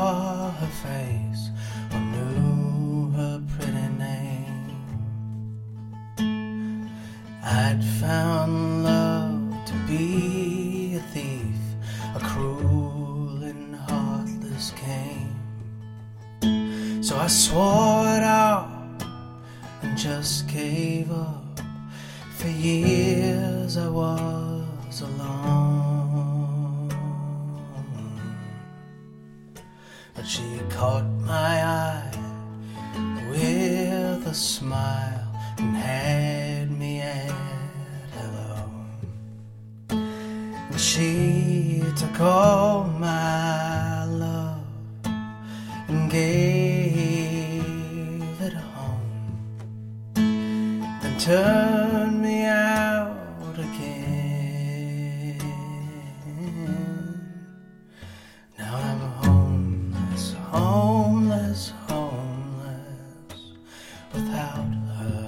saw her face or knew her pretty name. I'd found love to be a thief, a cruel and heartless game. So I swore it out and just gave up. For years I was alone, but she caught my eye with a smile and had me at hello. And she took all my love and gave it home, then turned me out again. Now I'm homeless, homeless, homeless without her.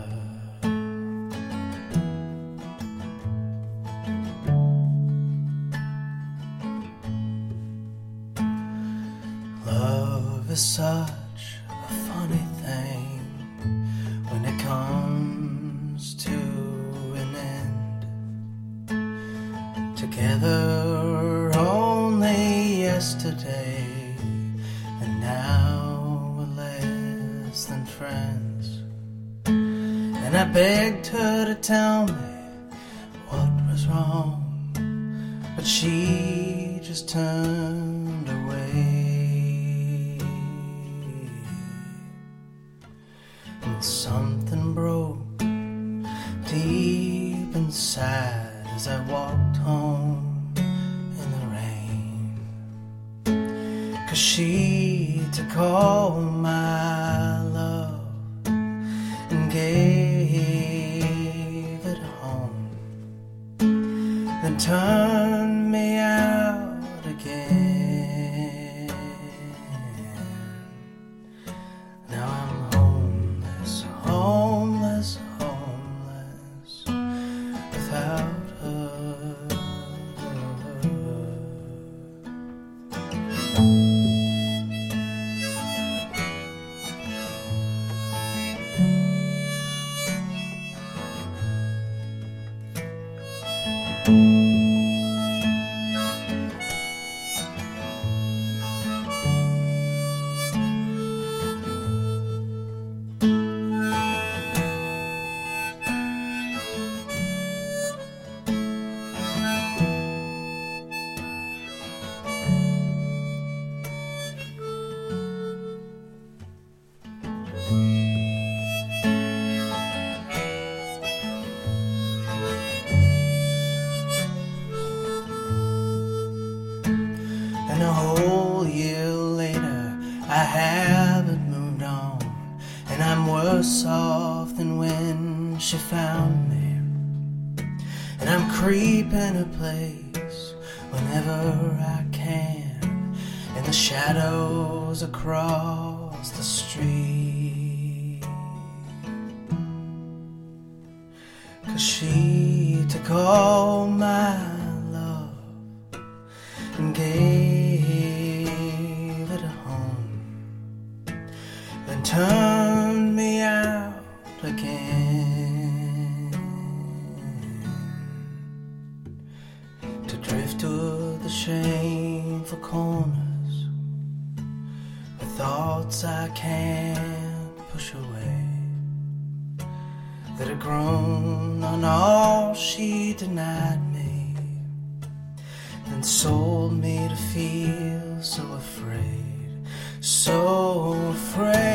Love is such a funny thing when it comes to an end. Together only yesterday, and now we're less than friends. And I begged her to tell me what was wrong, but she just turned away. And something broke deep inside as I walked home in the rain. 'Cause she took all my love and gave it home, then turned me out again. Now I'm homeless, homeless, homeless without her. And a whole year later, I haven't moved on, and I'm worse off than when she found me. And I'm creeping a place whenever I can, in the shadows across the street. 'Cause she took all my love and gave it home, then turned me out again, to drift to the shameful corners with thoughts I can't push away, that had grown on all she denied me, and sold me to feel so afraid, so afraid.